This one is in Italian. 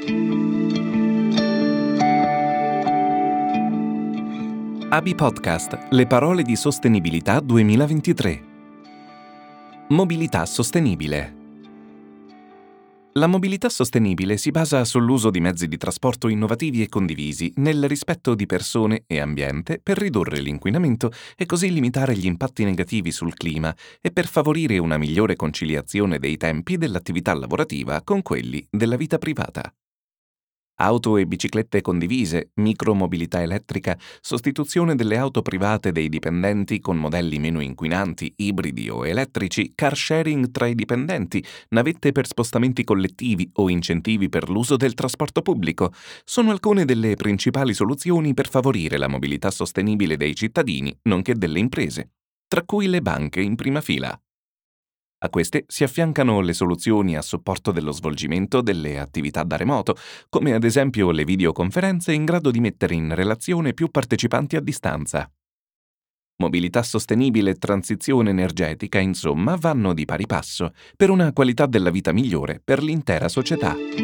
ABI Podcast, le parole di sostenibilità 2023. Mobilità sostenibile. La mobilità sostenibile si basa sull'uso di mezzi di trasporto innovativi e condivisi nel rispetto di persone e ambiente per ridurre l'inquinamento e così limitare gli impatti negativi sul clima e per favorire una migliore conciliazione dei tempi dell'attività lavorativa con quelli della vita privata. Auto e biciclette condivise, micromobilità elettrica, sostituzione delle auto private dei dipendenti con modelli meno inquinanti, ibridi o elettrici, car sharing tra i dipendenti, navette per spostamenti collettivi o incentivi per l'uso del trasporto pubblico sono alcune delle principali soluzioni per favorire la mobilità sostenibile dei cittadini, nonché delle imprese, tra cui le banche in prima fila. A queste si affiancano le soluzioni a supporto dello svolgimento delle attività da remoto, come ad esempio le videoconferenze in grado di mettere in relazione più partecipanti a distanza. Mobilità sostenibile e transizione energetica, insomma, vanno di pari passo per una qualità della vita migliore per l'intera società.